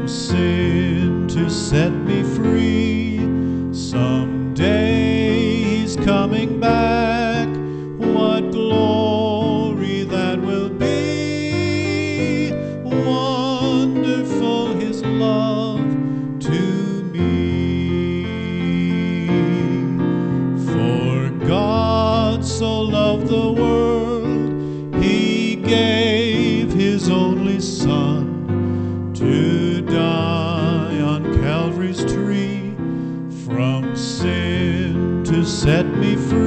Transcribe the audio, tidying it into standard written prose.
from sin to set me free. Someday he's coming back. What glory that will be. Wonderful his love to me. For God so loved the world, he gave his only Son to die on Calvary's tree. From sin to set me free.